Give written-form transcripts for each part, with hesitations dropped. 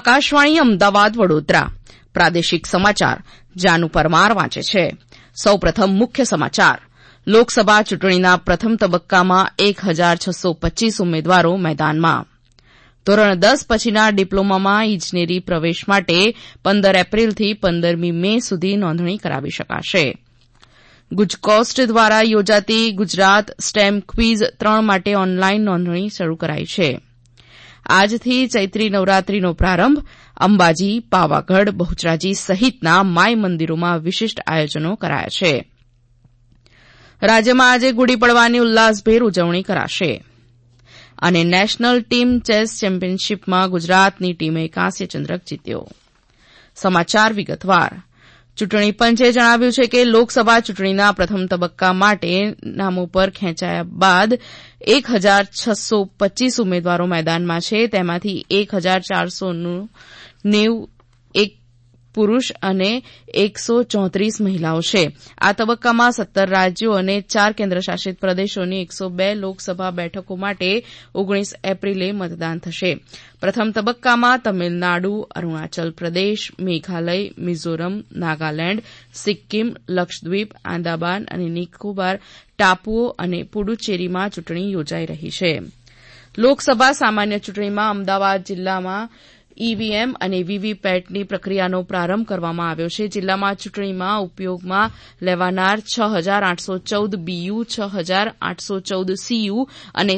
આકાશવાણી અમદાવાદ વડોદરા પ્રાદેશિક સમાચાર જાનુ પરમાર વાંચે છે. સૌપ્રથમ મુખ્ય સમાચાર. લોકસભા ચૂંટણીના પ્રથમ તબક્કામાં 1625 ઉમેદવારો મેદાનમાં. ધોરણ 10 પછીના ડિપ્લોમામાં ઇજનેરી પ્રવેશ માટે 15 એપ્રિલથી 15મી મે સુધી નોંધણી કરાવી શકાશે. ગુજકોસ્ટ દ્વારા યોજાતી ગુજરાત સ્ટેમ ક્વિઝ 3 માટે ઓનલાઇન નોંધણી શરૂ કરાઈ છે. આજથી ચૈત્રી નવરાત્રીનો પ્રારંભ. અંબાજી, પાવાગઢ, બહુચરાજી સહિતના માય મંદિરોમાં વિશિષ્ટ આયોજનો કરાયા છે. રાજ્યમાં આજે ગુડી પડવાની ઉલ્લાસભેર ઉજવણી કરાશે. અને નેશનલ ટીમ ચેસ ચેમ્પિયનશીપમાં ગુજરાતની ટીમે કાંસ્ય ચંદ્રક જીત્યો. સમાચાર વિગતવાર. ચૂંટણી પંચે જણાવ્યું છે કે લોકસભા ચૂંટણીના પ્રથમ તબક્કા માટે નામો પર ખેંચાયા બાદ 1625 ઉમેદવારો મેદાનમાં છે. તેમાંથી 1491 પુરૂષ અને 134 મહિલાઓ છે. આ તબક્કામાં 17 રાજ્યો અને 4 કેન્દ્રશાસિત પ્રદેશોની 102 લોકસભા બેઠકો માટે 19 એપ્રિલે મતદાન થશે. પ્રથમ તબક્કામાં તમિલનાડુ, અરુણાચલ પ્રદેશ, મેઘાલય, મિઝોરમ, નાગાલેન્ડ, સિક્કિમ, લક્ષદ્વીપ, આંદામાન અને નિકોબાર ટાપુઓ અને પુડુચેરીમાં ચૂંટણી યોજાઈ રહી છે. લોકસભા સામાન્ય ચૂંટણીમાં અમદાવાદ જિલ્લામાં ઈવીએમ અને વીવીપેટની પ્રક્રિયાનો પ્રારંભ કરવામાં આવ્યો છે. જિલ્લામાં ચૂંટણીમાં ઉપયોગમાં લેવાનાર 6814 બીયુ, 6814 સીયુ અને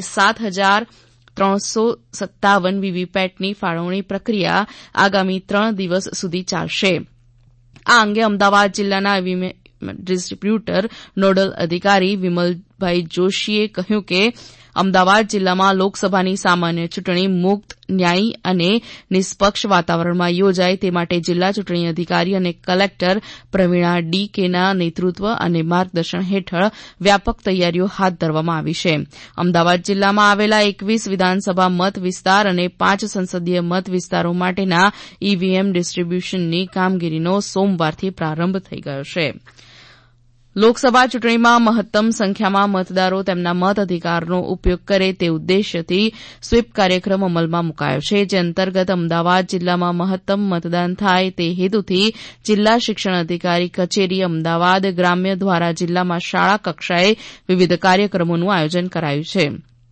7357 વીવીપેટની ફાળવણી પ્રક્રિયા આગામી 3 દિવસ સુધી ચાલશે. આ અંગે અમદાવાદ જિલ્લાના ડિસ્ટ્રીબ્યુટર નોડલ અધિકારી વિમલભાઈ જોશીએ કહ્યું કે અમદાવાદ જિલ્લામાં લોકસભાની સામાન્ય ચૂંટણી મુક્ત, ન્યાયી અને નિષ્પક્ષ વાતાવરણમાં યોજાય તે માટે જિલ્લા ચૂંટણી અધિકારી અને કલેક્ટર પ્રવીણા ડી.કે.ના નેતૃત્વ અને માર્ગદર્શન હેઠળ વ્યાપક તૈયારીઓ હાથ ધરવામાં આવી છે. અમદાવાદ જિલ્લામાં આવેલા 21 વિધાનસભા મત વિસ્તાર અને 5 સંસદીય મત વિસ્તારો માટેના ઈવીએમ ડિસ્ટ્રીબ્યુશનની કામગીરીનો સોમવારથી પ્રારંભ થઈ ગયો છે. લોકસભા ચૂંટણીમાં મહત્તમ સંખ્યામાં મતદારો તેમના મત અધિકારનો ઉપયોગ કરે તે ઉદ્દેશ્યથી સ્વીપ કાર્યક્રમ અમલમાં મુકાયો છે. જે અંતર્ગત અમદાવાદ જિલ્લામાં મહત્તમ મતદાન થાય તે હેતુથી જિલ્લા શિક્ષણ અધિકારી કચેરી અમદાવાદ ગ્રામ્ય દ્વારા જિલ્લામાં શાળા કક્ષાએ વિવિધ કાર્યક્રમોનું આયોજન કરાયું છે.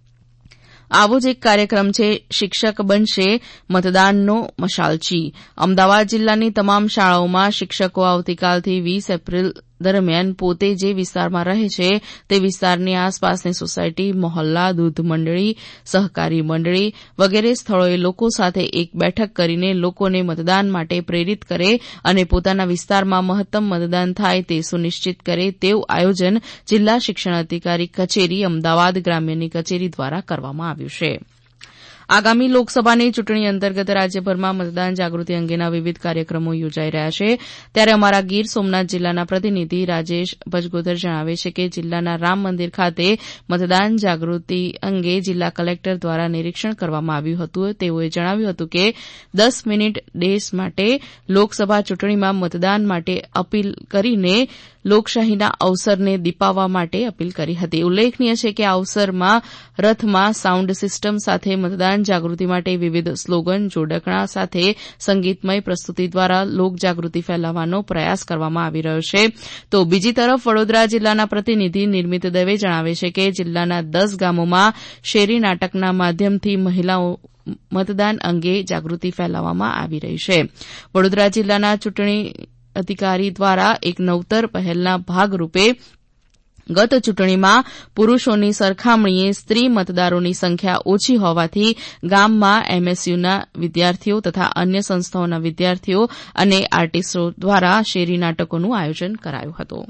આવો જ એક કાર્યક્રમ છે શિક્ષક બનશે મતદાનનો મશાલચી. અમદાવાદ જિલ્લાની તમામ શાળાઓમાં શિક્ષકો આવતીકાલથી 20 એપ્રિલ દરમિયાન પોતે જે વિસ્તારમાં રહે છે તે વિસ્તારની આસપાસની સોસાયટી, મહોલ્લા, દૂધ મંડળી, સહકારી મંડળી વગેરે સ્થળોએ લોકો સાથે એક બેઠક કરીને લોકોને મતદાન માટે પ્રેરિત કરે અને પોતાના વિસ્તારમાં મહત્તમ મતદાન થાય તે સુનિશ્ચિત કરે તેવું આયોજન જિલ્લા શિક્ષણ અધિકારી કચેરી અમદાવાદ ગ્રામ્યની કચેરી દ્વારા કરવામાં આવ્યું છે. આગામી લોકસભાની ચૂંટણી અંતર્ગત રાજ્યભરમાં મતદાન જાગૃતિ અંગેના વિવિધ કાર્યક્રમો યોજાઈ રહ્યા છે. ત્યારે અમારા ગીર સોમનાથ જિલ્લાના પ્રતિનિધિ રાજેશ ભજગોદર જણાવે છે કે જિલ્લાના રામ મંદિર ખાતે મતદાન જાગૃતિ અંગે જિલ્લા કલેક્ટર દ્વારા નિરીક્ષણ કરવામાં આવ્યું હતું. તેઓએ જણાવ્યું હતું કે 10 મિનિટ ડેશ માટે લોકસભા ચૂંટણીમાં મતદાન માટે અપીલ કરીને લોકશાહીના અવસરને દીપાવવા માટે અપીલ કરી હતી. ઉલ્લેખનીય છે કે આ અવસરમાં રથમાં સાઉન્ડ સિસ્ટમ સાથે મતદાન જાગૃતિ માટે વિવિધ સ્લોગન, જોડકણા સાથે સંગીતમય પ્રસ્તુતિ દ્વારા લોકજાગૃતિ ફેલાવવાનો પ્રયાસ કરવામાં આવી રહ્યો છે. તો બીજી તરફ વડોદરા જિલ્લાના પ્રતિનિધિ નિર્મિત દવે જણાવે છે કે જિલ્લાના 10 ગામોમાં શેરી નાટકના માધ્યમથી મહિલાઓ મતદાન અંગે જાગૃતિ ફેલાવવામાં આવી રહી છે. વડોદરા જિલ્લાના ચૂંટણી અધિકારી દ્વારા એક નવતર પહેલના ભાગરૂપે ગત ચૂંટણીમાં પુરૂષોની સરખામણીએ સ્ત્રી મતદારોની સંખ્યા ઓછી હોવાથી ગામમાં એમએસયુના વિદ્યાર્થીઓ તથા અન્ય સંસ્થાઓના વિદ્યાર્થીઓ અને આર્ટિસ્ટો દ્વારા શેરી નાટકોનું આયોજન કરાયું હતું.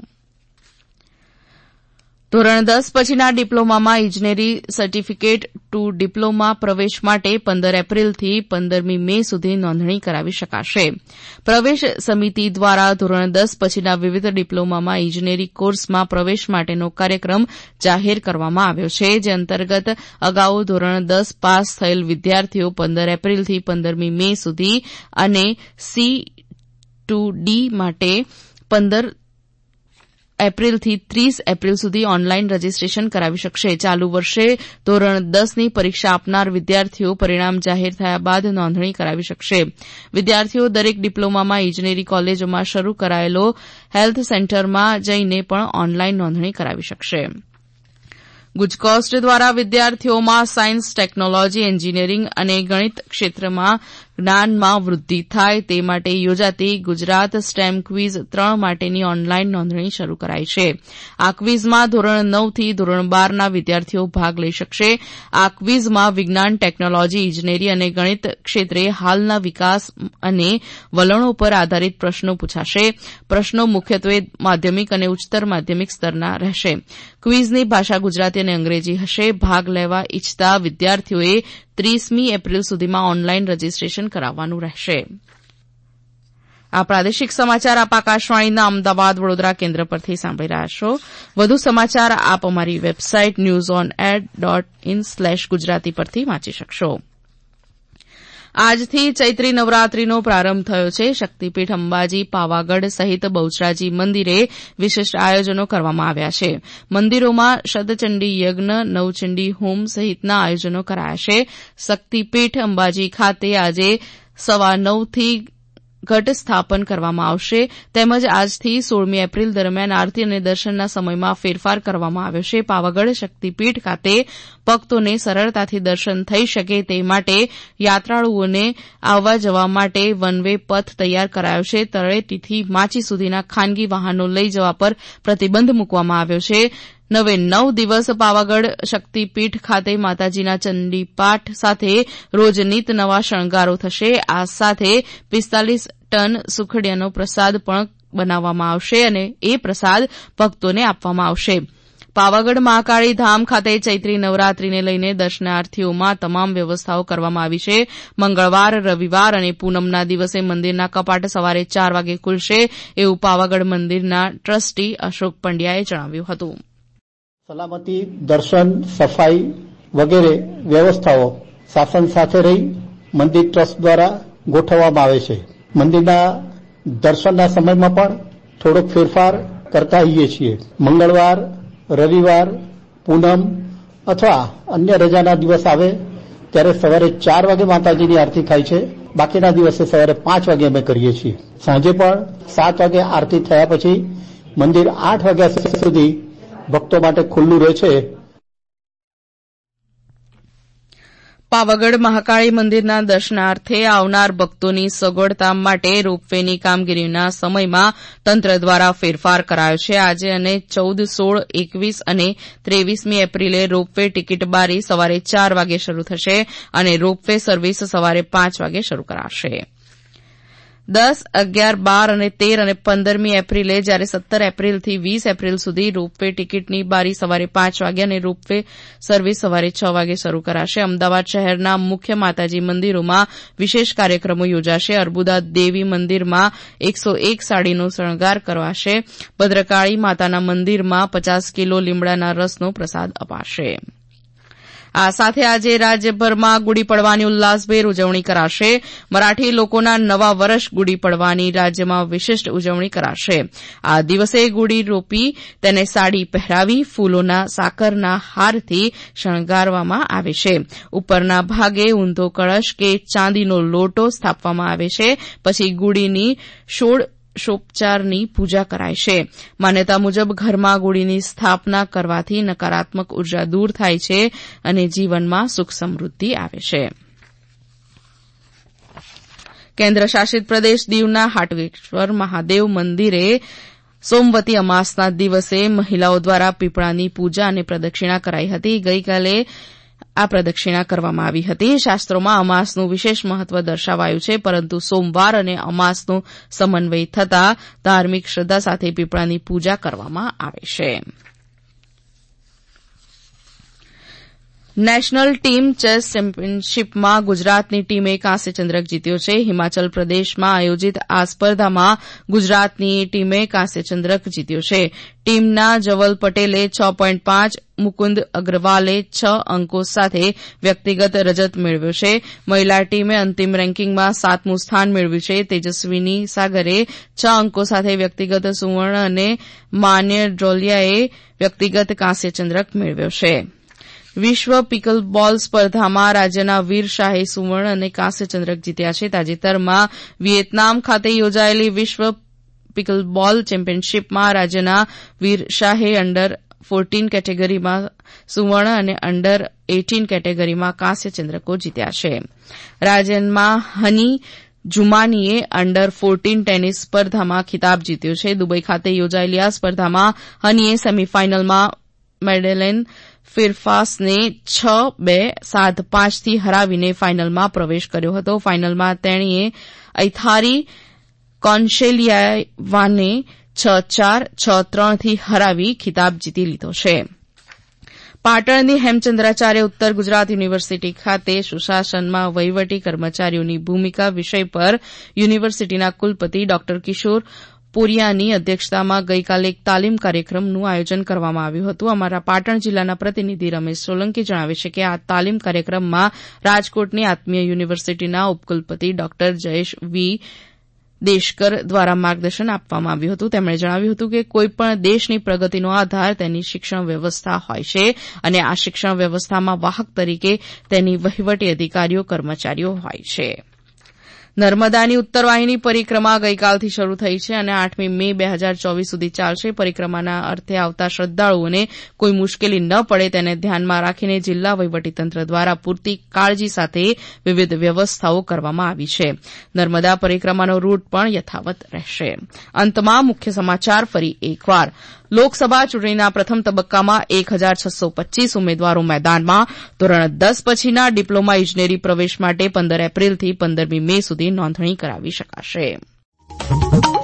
ધોરણ 10 પછીના ડિપ્લોમામાં ઇજનેરી સર્ટિફિકેટ ટુ ડિપ્લોમા પ્રવેશ માટે 15 એપ્રિલથી 15મી મે સુધી નોંધણી કરાવી શકાશે. પ્રવેશ સમિતિ દ્વારા ધોરણ 10 પછીના વિવિધ ડિપ્લોમામાં ઇજનેરી કોર્સમાં પ્રવેશ માટેનો કાર્યક્રમ જાહેર કરવામાં આવ્યો છે. જે અંતર્ગત અગાઉ ધોરણ 10 પાસ થયેલ વિદ્યાર્થીઓ 15 એપ્રિલથી 15મી મે સુધી અને સી ટુ ડી માટે 15 એપ્રિલથી 30 એપ્રિલ સુધી ઓનલાઇન રજીસ્ટ્રેશન કરાવી શકશે. ચાલુ વર્ષે ધોરણ 10ની પરીક્ષા આપનાર વિદ્યાર્થીઓ પરિણામ જાહેર થયા બાદ નોંધણી કરાવી શકશે. વિદ્યાર્થીઓ દરેક ડિપ્લોમામાં ઇજનેરી કોલેજોમાં શરૂ કરાયેલો હેલ્થ સેન્ટરમાં જઈને પણ ઓનલાઇન નોંધણી કરાવી શકશે. ગુજકોસ્ટ દ્વારા વિદ્યાર્થીઓમાં સાયન્સ, ટેકનોલોજી, એન્જિનિયરિંગ અને ગણિત ક્ષેત્રમાં જ્ઞાનમાં વૃદ્ધિ થાય તે માટે યોજાતી ગુજરાત સ્ટેમ ક્વિઝ 3 માટેની ઓનલાઇન નોંધણી શરૂ કરાઈ છે. આ ક્વિઝમાં ધોરણ 9થી ધોરણ 12ના વિદ્યાર્થીઓ ભાગ લઈ શકશે. આ ક્વિઝમાં વિજ્ઞાન, ટેકનોલોજી, ઇજનેરી અને ગણિત ક્ષેત્રે હાલના વિકાસ અને વલણો પર આધારિત પ્રશ્નો પૂછાશે. પ્રશ્નો મુખ્યત્વે માધ્યમિક અને ઉચ્ચતર માધ્યમિક સ્તરના રહેશે. ક્વિઝની ભાષા ગુજરાતી અને અંગ્રેજી હશે. ભાગ લેવા ઇચ્છતા વિદ્યાર્થીઓએ 30મી એપ્રિલ સુધીમાં ઓનલાઇન રજીસ્ટ્રેશન કરાવવાનું રહેશે. આ પ્રાદેશિક સમાચાર આપ આકાશવાણીના અમદાવાદ વડોદરા કેન્દ્ર પરથી સાંભળી રહ્યા છો. વધુ સમાચાર આપ અમારી વેબસાઇટ newsonair.in/gujarati પરથી વાંચી શકશો. આજથી ચૈત્રી નવરાત્રીનો પ્રારંભ થયો છે. શક્તિપીઠ અંબાજી, પાવાગઢ સહિત બહુચરાજી મંદિરે વિશિષ્ટ આયોજનો કરવામાં આવ્યા છે. મંદિરોમાં શતચંડી યજ્ઞ, નવચંડી હોમ સહિતના આયોજનો કરાયા છે. શક્તિપીઠ અંબાજી ખાતે આજે 9:15થી ઘટ સ્થાપન કરવામાં આવશે. તેમજ આજથી 16મી એપ્રિલ દરમિયાન આરતી અને દર્શનના સમયમાં ફેરફાર કરવામાં આવ્યો છે. પાવાગઢ શક્તિપીઠ ખાતે ભક્તોને સરળતાથી દર્શન થઈ શકે તે માટે યાત્રાળુઓને આવવા જવા માટે વન વે પથ તૈયાર કરાયો છે. તળેટીથી માચી સુધીના ખાનગી વાહનો લઈ જવા પર પ્રતિબંધ મૂકવામાં આવ્યો છે. 9 દિવસ પાવાગઢ શક્તિપીઠ ખાતે માતાજીના ચંડીપાઠ સાથે રોજ નીત નવા શણગારો થશે. આ સાથે 45 ટન સુખડિયાનો પ્રસાદ પણ બનાવવામાં આવશે અને એ પ્રસાદ ભક્તોને આપવામાં આવશે. પાવાગઢ મહાકાળી ધામ ખાતે ચૈત્રી નવરાત્રીને લઈને દર્શનાર્થીઓમાં તમામ વ્યવસ્થાઓ કરવામાં આવી છે. મંગળવાર, રવિવાર અને પૂનમના દિવસે મંદિરના કપાટ સવારે 4 વાગે ખુલશે એવું પાવાગઢ મંદિરના ટ્રસ્ટી અશોક પંડ્યાએ જણાવ્યું હતું. સલામતી, દર્શન, સફાઈ વગેરે વ્યવસ્થાઓ શાસન સાથે રહી મંદિર ટ્રસ્ટ દ્વારા ગોઠવવામાં આવે છે. મંદિરના દર્શનના સમયમાં પણ થોડોક ફેરફાર કરતા આવીએ છીએ. મંગળવાર, રવિવાર, પૂનમ અથવા અન્ય રજાના દિવસ આવે ત્યારે સવારે 4 વાગે માતાજીની આરતી થાય છે. બાકીના દિવસે સવારે 5 વાગે અમે કરીએ છીએ. સાંજે પણ 7 વાગે આરતી થયા પછી મંદિર 8 વાગ્યા સુધી ભક્તો માટે ખુલ્લું રહે છે. પાવાગઢ મહાકાળી મંદિરના દર્શનાર્થે આવનાર ભક્તોની સગવડતા માટે રોપવેની કામગીરીના સમયમાં તંત્ર દ્વારા ફેરફાર કરાયો છે. આજે અને 14, 16, 21 અને 23મી એપ્રિલે રોપવે ટિકિટ બારી સવારે 4 વાગે શરૂ થશે અને રોપવે સર્વિસ સવારે 5 વાગે શરૂ કરાશે. 10, 11, 12 અને 13 અને 15મી એપ્રિલે જ્યારે 17 એપ્રિલથી 20 એપ્રિલ સુધી રોપવે ટિકિટની બારી સવારે 5 વાગે અને રોપવે સર્વિસ સવારે 6 વાગે શરૂ કરાશે. અમદાવાદ શહેરના મુખ્ય માતાજી મંદિરોમાં વિશેષ કાર્યક્રમો યોજાશે. અર્બુદા દેવી મંદિરમાં 101 સાડીનો શણગાર કરાશે. ભદ્રકાળી માતાના મંદિરમાં 50 કિલો લીમડાના રસનો પ્રસાદ અપાશે. આ સાથે આજે રાજ્યભરમાં ગુડી પડવાની ઉલ્લાસભેર ઉજવણી કરાશે. મરાઠી લોકોના નવા વર્ષ ગુડી પડવાની રાજ્યમાં વિશિષ્ટ ઉજવણી કરાશે. આ દિવસે ગુડી રોપી તેને સાડી પહેરાવી ફૂલોના સાકરના હારથી શણગારવામાં આવે છે. ઉપરના ભાગે ઊંધો કળશ કે ચાંદીનો લોટો સ્થાપવામાં આવે છે. પછી ગુડીની ષોડશોપચારની પૂજા કરાય છે. માન્યતા મુજબ ઘરમાં ગુડીની સ્થાપના કરવાથી નકારાત્મક ઉર્જા દૂર થાય છે અને જીવનમાં સુખ સમૃદ્ધિ આવે છે. કેન્દ્ર શાસિત પ્રદેશ દીવના હાટકેશ્વર મહાદેવ મંદિરે સોમવતી અમાસના દિવસે મહિલાઓ દ્વારા પીપળાની પૂજા અને પ્રદક્ષિણા કરાઈ હતી. ગઈકાલે આ પ્રદક્ષિણા કરવામાં આવી હતી. શાસ્ત્રોમાં અમાસનું વિશેષ મહત્વ દર્શાવાયું છે, પરંતુ સોમવાર અને અમાસનો સમન્વય થતાં ધાર્મિક શ્રદ્ધા સાથે પીપળાની પૂજા કરવામાં આવે છે. નેશનલ ટીમ ચેસ ચેમ્પિયનશીપમાં ગુજરાતની ટીમે કાંસ્ય ચંદ્રક જીત્યો છે. હિમાચલ પ્રદેશમાં આયોજિત આ સ્પર્ધામાં ગુજરાતની ટીમે કાંસ્ય ચંદ્રક જીત્યો છે. ટીમના જવલ પટેલે 6.5, મુકુંદ અગ્રવાલે 6 અંકો સાથે વ્યક્તિગત રજત મેળવ્યો છે. મહિલા ટીમે અંતિમ રેન્કિંગમાં 7મું સ્થાન મેળવ્યું છે. તેજસ્વીની સાગરે 6 અંકો સાથે વ્યક્તિગત સુવર્ણ અને માન્ય ડ્રોલિયાએ વ્યક્તિગત કાંસ્ય ચંદ્રક મેળવ્યો છે. વિશ્વ પિકલબોલ સ્પર્ધામાં રાજ્યના વીર શાહે સુવર્ણ અને કાંસ્ય ચંદ્રક જીત્યા છે. તાજેતરમાં વિયેતનામ ખાતે યોજાયેલી વિશ્વ પિકલબોલ ચેમ્પિયનશીપમાં રાજ્યના વીર શાહે અંડર 14 કેટેગરીમાં સુવર્ણ અને અંડર 18 કેટેગરીમાં કાંસ્ય ચંદ્રકો જીત્યા છે. રાજ્યમાં હની જુમાનીએ અંડર 14 ટેનિસ સ્પર્ધામાં ખિતાબ જીત્યો છે. દુબઈ ખાતે યોજાયેલી આ સ્પર્ધામાં હનીએ સેમીફાઇનલમાં મેડેલેન ફિરફાસને 6-2, 7-5 થી હરાવીને ફાઇનલમાં પ્રવેશ કર્યો હતો. ફાઇનલમાં તેણીએ ઐથારી કોન્શેલિયાવાને 6-4, 6-3 થી હરાવી ખિતાબ જીતી લીધો છે. પાટણની હેમચંદ્રાચાર્ય ઉત્તર ગુજરાત યુનિવર્સિટી ખાતે સુશાસનમાં વહીવટી કર્મચારીઓની ભૂમિકા વિષય પર યુનિવર્સિટીના કુલપતિ ડોક્ટર કિશોર પોરિયાની અધ્યક્ષતામાં ગઈકાલે એક તાલીમ કાર્યક્રમનું આયોજન કરવામાં આવ્યું હતું. અમારા પાટણ જિલ્લાના પ્રતિનિધિ રમેશ સોલંકી જણાવે છે કે આ તાલીમ કાર્યક્રમમાં રાજકોટની આત્મીય યુનિવર્સિટીના ઉપકુલપતિ ડોક્ટર જયેશ વી દેશકર દ્વારા માર્ગદર્શન આપવામાં આવ્યું હતું. તેમણે જણાવ્યું હતું કે કોઈપણ દેશની પ્રગતિનો આધાર તેની શિક્ષણ વ્યવસ્થા હોય છે અને આ શિક્ષણ વ્યવસ્થામાં વાહક તરીકે તેની વહીવટી અધિકારીઓ કર્મચારીઓ હોય છે. નર્મદાની ઉત્તરવાહિની પરિક્રમા ગઈકાલથી શરૂ થઈ છે અને 8મી મે 2024 સુધી ચાલશે. પરિક્રમાના અર્થે આવતા શ્રદ્ધાળુઓને કોઈ મુશ્કેલી ન પડે તેને ધ્યાનમાં રાખીને જિલ્લા વહીવટીતંત્ર દ્વારા પૂરતી કાળજી સાથે વિવિધ વ્યવસ્થાઓ કરવામાં આવી છે. નર્મદા પરિક્રમાનો રૂટ પણ યથાવત રહેશે. અંતમાં મુખ્ય સમાચાર ફરી એકવાર. લોકસભા ચૂંટણીના પ્રથમ તબક્કામાં 1625 ઉમેદવારો મેદાનમાં. ધોરણ 10 પછીના ડિપ્લોમા ઇજનેરી પ્રવેશ માટે 15 એપ્રિલથી 15મી મે સુધી નોંધણી કરાવી શકાશે.